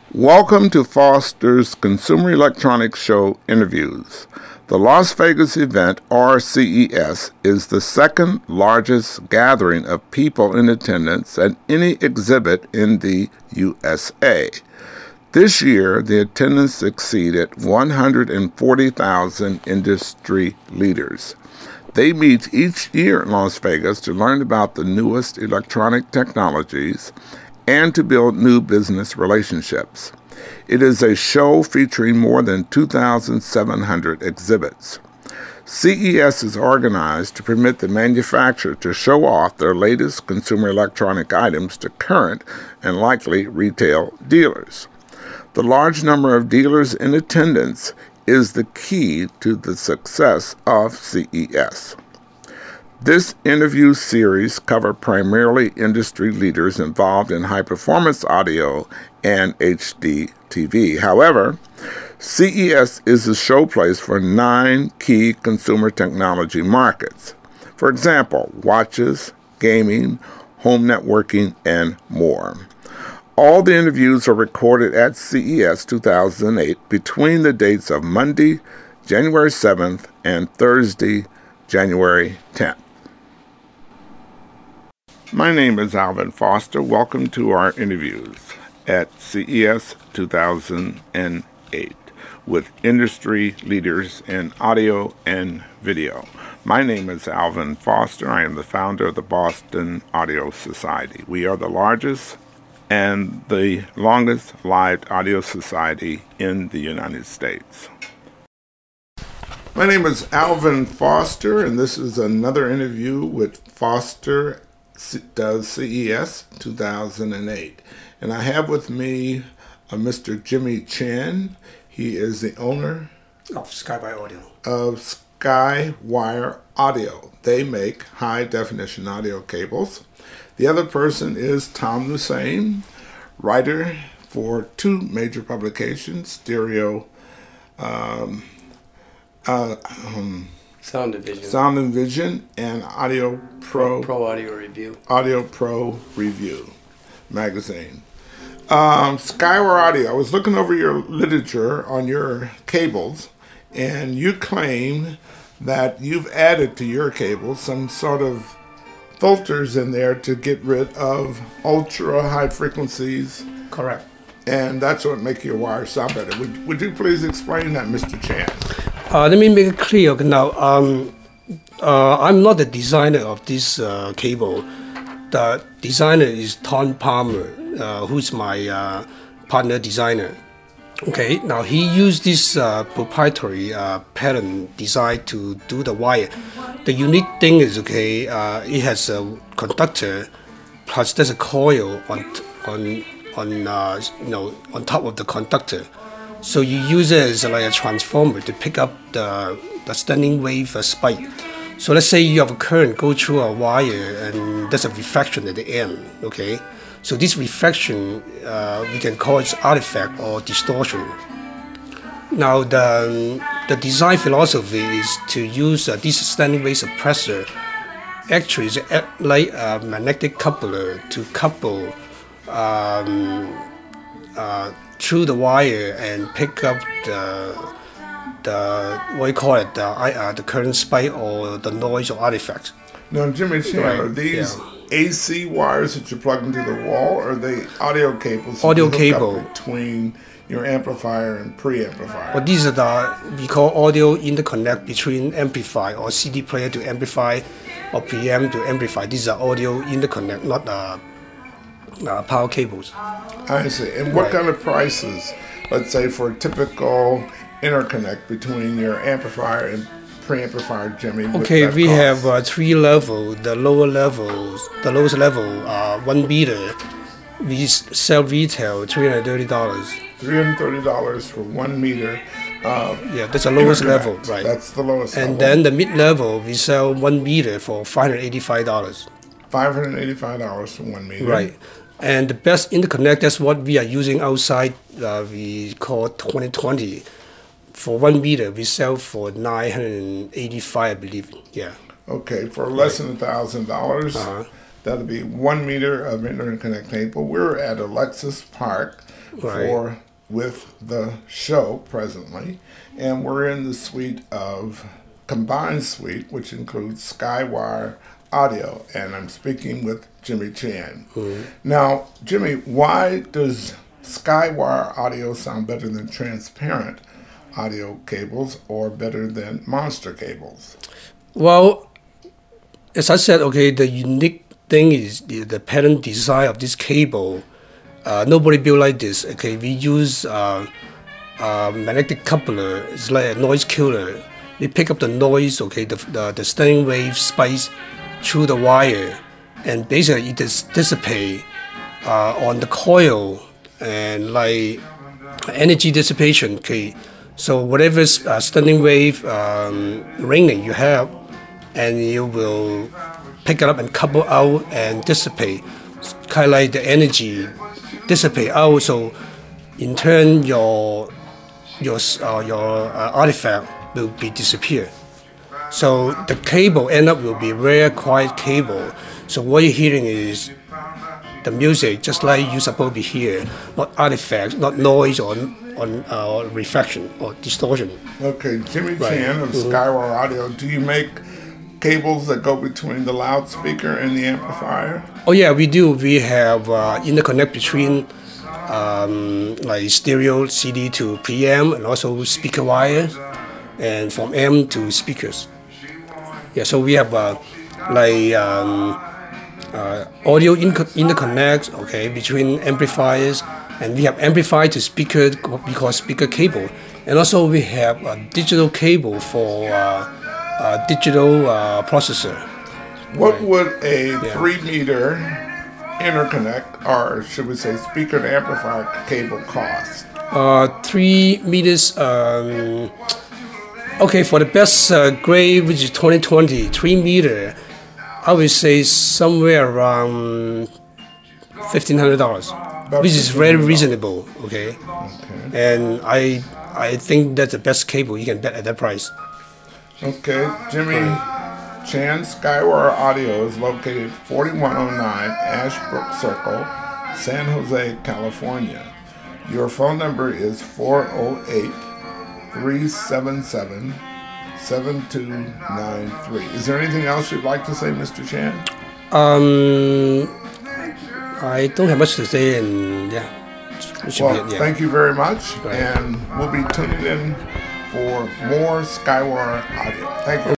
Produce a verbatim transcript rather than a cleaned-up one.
Welcome to Foster's Consumer Electronics Show interviews. The Las Vegas event, or C E S, is the second largest gathering of people in attendance at any exhibit in the U S A. This year, the attendance exceeded one hundred forty thousand industry leaders. They meet each year in Las Vegas to learn about the newest electronic technologies and to build new business relationships. It is a show featuring more than two thousand seven hundred exhibits. C E S is organized to permit the manufacturer to show off their latest consumer electronic items to current and likely retail dealers. The large number of dealers in attendance is the key to the success of C E S. This interview series covers primarily industry leaders involved in high-performance audio and H D T V. However, C E S is a showplace for nine key consumer technology markets. For example, watches, gaming, home networking, and more. All the interviews are recorded at C E S two thousand eight between the dates of Monday, January seventh, and Thursday, January tenth. My name is Alvin Foster. Welcome to our interviews at C E S two thousand eight with industry leaders in audio and video. My name is Alvin Foster. I am the founder of the Boston Audio Society. We are the largest and the longest lived audio society in the United States. My name is Alvin Foster, and this is another interview with Foster Does C E S two thousand eight. And I have with me uh, Mister Jimmy Chen. He is the owner of Skywire Audio. Of Skywire Audio. They make high-definition audio cables. The other person is Tom Hussein, writer for two major publications, Stereo um, uh, um, Sound and Vision. Sound and Vision and Audio Pro. Pro Audio Review. Audio Pro Review magazine. Um, Skywire Audio. I was looking over your literature on your cables, and you claim that you've added to your cables some sort of filters in there to get rid of ultra high frequencies. Correct. And that's what makes your wires sound better. Would, would you please explain that, Mister Chan? Uh, let me make it clear now. Um, uh, I'm not the designer of this uh, cable. The designer is Tom Palmer, uh, who's my uh, partner designer. Okay, now he used this uh, proprietary uh, pattern design to do the wire. The unique thing is, okay, uh, it has a conductor, plus there's a coil on on on uh, you know on top of the conductor. So you use it as like a transformer to pick up the the standing wave uh, spike. So let's say you have a current go through a wire and there's a reflection at the end. Okay. So this reflection, uh, we can call it artifact or distortion. Now, the, the design philosophy is to use uh, this standing wave suppressor actually is like a magnetic coupler to couple um, uh, through the wire and pick up the, the what you call it, the, uh, the current spike or the noise or artifact. Now, Jimmy Chan, right. Are these yeah. A C wires that you plug into the wall, or are they audio cables? Audio cable between your amplifier and preamplifier. Well, these are the we call audio interconnect between amplifier or C D player to amplify, or preamp to amplify. These are audio interconnect, not uh, uh, power cables. I see. And what right. kind of prices, let's say, for a typical interconnect between your amplifier and preamplifier, Jimmy? Okay, we cost? have uh, three levels. The lower levels, the lowest level, uh, one meter, we sell retail three hundred thirty dollars. Three hundred thirty dollars for one meter. Uh, yeah, that's the lowest level, right? That's the lowest. And level. then the mid level, we sell one meter for five hundred eighty-five dollars. Five hundred eighty-five dollars for one meter. Right. And the best interconnect, that's what we are using outside. Uh, we call twenty twenty. For one meter, we sell for nine hundred eighty-five, I believe. Yeah. Okay, for less than a thousand dollars. Uh-huh. That'll be one meter of interconnect cable. We're at Alexis Park Right. for with the show presently, and we're in the suite of combined suite, which includes Skywire audio, and I'm speaking with Jimmy Chan. Mm-hmm. Now, Jimmy, why does Skywire audio sound better than transparent audio cables or better than monster cables? Well, as I said, okay, the unique thing is the, the pattern design of this cable. Uh, nobody built like this. Okay, we use uh, uh, magnetic coupler. It's like a noise killer. We pick up the noise, okay, the the, the standing wave spikes through the wire, and basically it dis- dissipate uh, on the coil and like energy dissipation. Okay, so whatever uh, standing wave um, ringing you have, and you will pick it up and couple out and dissipate. It's kind of like the energy dissipate out. So in turn, your your uh, your uh, artifact will be disappear. So the cable end up will be very quiet cable. So what you're hearing is the music, just like you're supposed to be here, not artifacts, not noise or on uh, reflection or distortion. Okay, Jimmy Right. Chan of Mhm. Skywire Audio. Do you make cables that go between the loudspeaker and the amplifier? Oh yeah, we do. We have uh, interconnect between um, like stereo C D to preamp and also speaker wires, and from amp to speakers. Yeah, so we have uh, like um, uh, audio inco- interconnect, okay, between amplifiers, and we have amplifier to speaker because speaker cable, and also we have a digital cable for uh, uh, digital uh, processor. What Right. would a Yeah. three meter interconnect, or should we say speaker to amplifier cable cost? Uh, three meters. Um, okay, for the best uh, grade, which is twenty twenty, three meter, I would say somewhere around fifteen hundred dollars, which is very fifteen hundred dollars. reasonable. Okay, Okay. and I I think that's the best cable you can get at that price. Okay, Jimmy Chan Skywire Audio is located forty-one oh nine Ashbrook Circle, San Jose, California. Your phone number is four oh eight, three seven seven, seven two nine three. Is there anything else you'd like to say, Mister Chan? Um, I don't have much to say, and yeah, it should Well, be it. Yeah. thank you very much, Right. and we'll be tuning in for more Skywire Audio. Thank you.